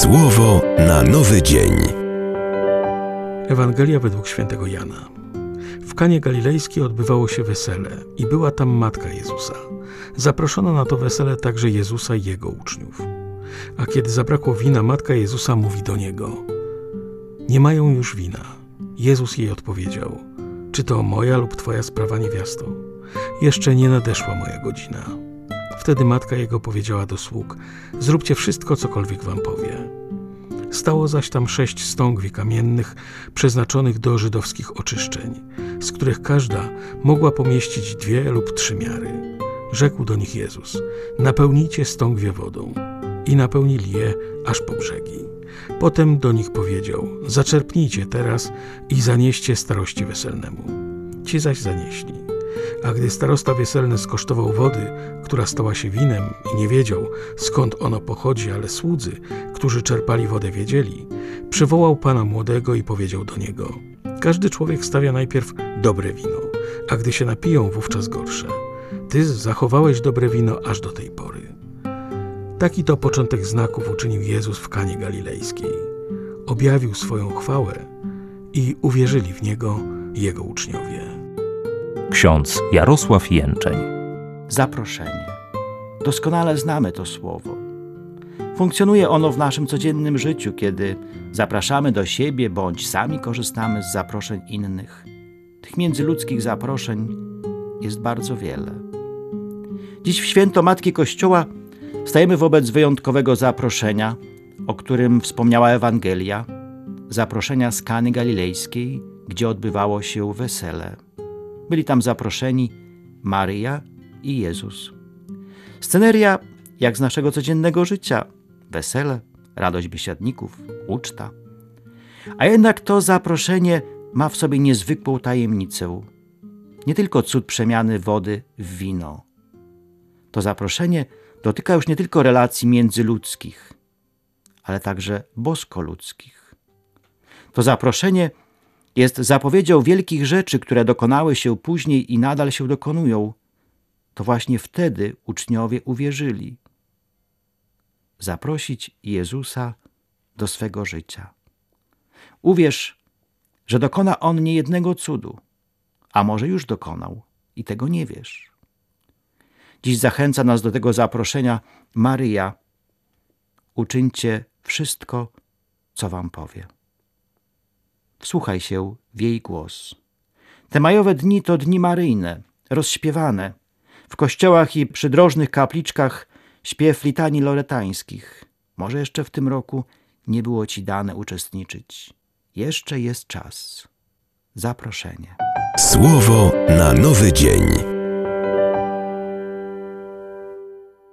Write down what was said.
Słowo na nowy dzień. Ewangelia według świętego Jana. W Kanie Galilejskiej odbywało się wesele i była tam matka Jezusa. Zaproszono na to wesele także Jezusa i Jego uczniów. A kiedy zabrakło wina, matka Jezusa mówi do Niego: nie mają już wina. Jezus jej odpowiedział: czy to moja lub Twoja sprawa, niewiasto? Jeszcze nie nadeszła moja godzina. Wtedy matka Jego powiedziała do sług: zróbcie wszystko, cokolwiek wam powie. Stało zaś tam 6 stągwi kamiennych przeznaczonych do żydowskich oczyszczeń, z których każda mogła pomieścić 2 lub 3 miary. Rzekł do nich Jezus: napełnijcie stągwie wodą. I napełnili je aż po brzegi. Potem do nich powiedział: zaczerpnijcie teraz i zanieście staroście weselnemu. Ci zaś zanieśli. A gdy starosta weselny skosztował wody, która stała się winem i nie wiedział, skąd ono pochodzi, ale słudzy, którzy czerpali wodę, wiedzieli, przywołał pana młodego i powiedział do niego: każdy człowiek stawia najpierw dobre wino, a gdy się napiją, wówczas gorsze. Ty zachowałeś dobre wino aż do tej pory. Taki to początek znaków uczynił Jezus w Kanie Galilejskiej. Objawił swoją chwałę i uwierzyli w Niego Jego uczniowie. Ksiądz Jarosław Jęczeń. Zaproszenie. Doskonale znamy to słowo. Funkcjonuje ono w naszym codziennym życiu, kiedy zapraszamy do siebie bądź sami korzystamy z zaproszeń innych. Tych międzyludzkich zaproszeń jest bardzo wiele. Dziś w święto Matki Kościoła stajemy wobec wyjątkowego zaproszenia, o którym wspomniała Ewangelia, zaproszenia z Kany Galilejskiej, gdzie odbywało się wesele. Byli tam zaproszeni Maryja i Jezus. Sceneria jak z naszego codziennego życia. Wesele, radość biesiadników, uczta. A jednak to zaproszenie ma w sobie niezwykłą tajemnicę. Nie tylko cud przemiany wody w wino. To zaproszenie dotyka już nie tylko relacji międzyludzkich, ale także boskoludzkich. To zaproszenie jest zapowiedzią wielkich rzeczy, które dokonały się później i nadal się dokonują. To właśnie wtedy uczniowie uwierzyli. Zaprosić Jezusa do swego życia. Uwierz, że dokona On niejednego cudu, a może już dokonał i tego nie wiesz. Dziś zachęca nas do tego zaproszenia Maryja. Uczyńcie wszystko, co wam powie. Wsłuchaj się w jej głos. Te majowe dni to dni maryjne, rozśpiewane. W kościołach i przydrożnych kapliczkach śpiew litanii loretańskich. Może jeszcze w tym roku nie było ci dane uczestniczyć. Jeszcze jest czas. Zaproszenie. Słowo na nowy dzień.